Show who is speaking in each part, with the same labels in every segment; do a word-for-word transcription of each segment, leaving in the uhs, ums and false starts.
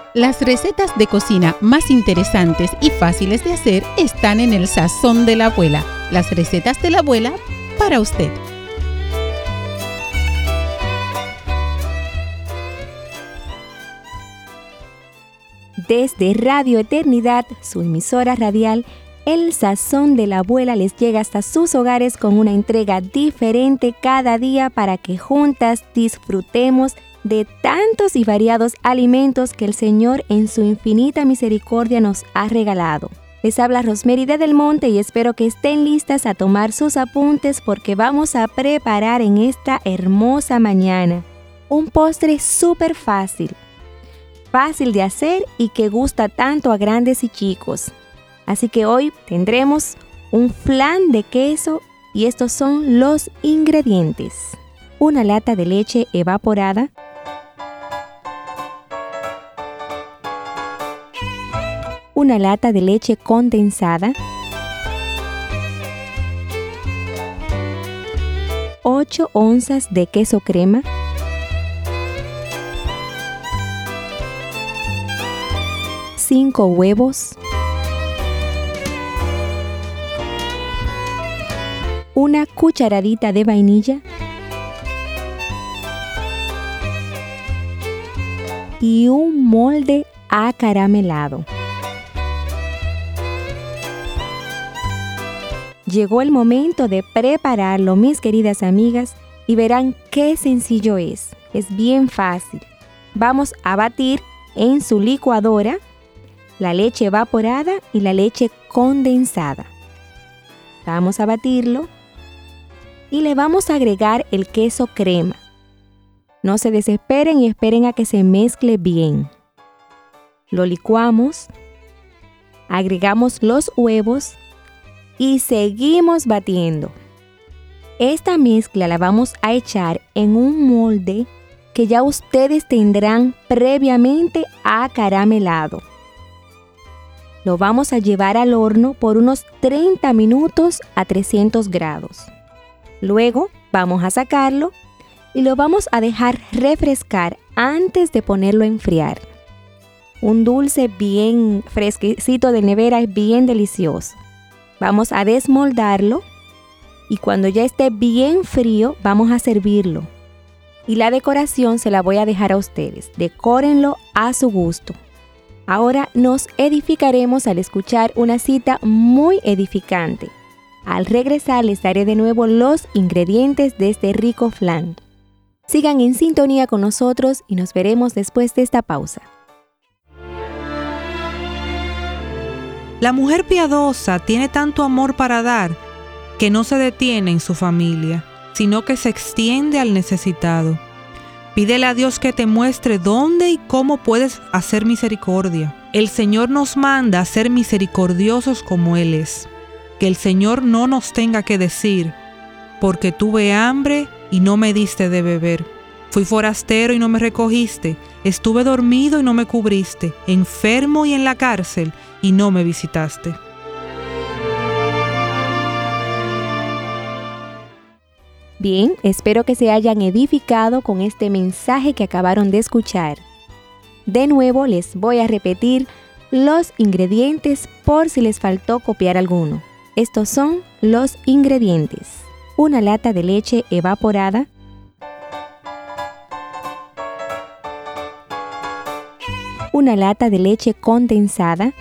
Speaker 1: Las recetas de cocina más interesantes y fáciles de hacer están en el Sazón de la Abuela. Las recetas de la abuela para usted.
Speaker 2: Desde Radio Eternidad, su emisora radial, El Sazón de la Abuela les llega hasta sus hogares con una entrega diferente cada día para que juntas disfrutemos de tantos y variados alimentos que el Señor en su infinita misericordia nos ha regalado. Les habla Rosemary de Del Monte y espero que estén listas a tomar sus apuntes porque vamos a preparar en esta hermosa mañana un postre súper fácil, fácil de hacer y que gusta tanto a grandes y chicos. Así que hoy tendremos un flan de queso y estos son los ingredientes. Una lata de leche evaporada, una lata de leche condensada, ocho onzas de queso crema, cinco huevos, una cucharadita de vainilla y un molde acaramelado. Llegó el momento de prepararlo, mis queridas amigas, y verán qué sencillo es. Es bien fácil. Vamos a batir en su licuadora la leche evaporada y la leche condensada. Vamos a batirlo y le vamos a agregar el queso crema. No se desesperen y esperen a que se mezcle bien. Lo licuamos, agregamos los huevos y seguimos batiendo. Esta mezcla la vamos a echar en un molde que ya ustedes tendrán previamente acaramelado. Lo vamos a llevar al horno por unos treinta minutos a trescientos grados. Luego vamos a sacarlo y lo vamos a dejar refrescar antes de ponerlo a enfriar. Un dulce bien fresquecito de nevera es bien delicioso. Vamos a desmoldarlo y cuando ya esté bien frío vamos a servirlo. Y la decoración se la voy a dejar a ustedes. Decórenlo a su gusto. Ahora nos edificaremos al escuchar una cita muy edificante. Al regresar les daré de nuevo los ingredientes de este rico flan. Sigan en sintonía con nosotros y nos veremos después de esta pausa.
Speaker 3: La mujer piadosa tiene tanto amor para dar que no se detiene en su familia, sino que se extiende al necesitado. Pídele a Dios que te muestre dónde y cómo puedes hacer misericordia. El Señor nos manda a ser misericordiosos como Él es. Que el Señor no nos tenga que decir, porque tuve hambre y no me diste de beber. Fui forastero y no me recogiste. Estuve dormido y no me cubriste. Enfermo y en la cárcel y no me visitaste.
Speaker 2: Bien, espero que se hayan edificado con este mensaje que acabaron de escuchar. De nuevo les voy a repetir los ingredientes por si les faltó copiar alguno. Estos son los ingredientes: una lata de leche evaporada, una lata de leche condensada,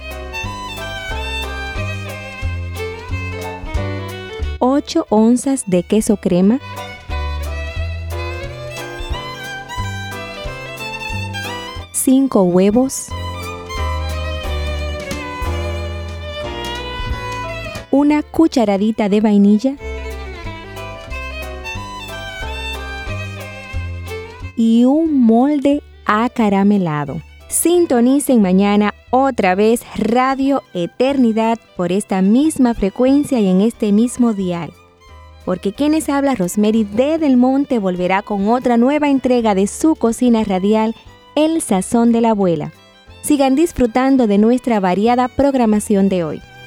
Speaker 2: ocho onzas de queso crema, cinco huevos, una cucharadita de vainilla y un molde acaramelado. Sintonicen mañana otra vez Radio Eternidad por esta misma frecuencia y en este mismo dial. Porque quien les habla, Rosemary de Del Monte, volverá con otra nueva entrega de su cocina radial, El Sazón de la Abuela. Sigan disfrutando de nuestra variada programación de hoy.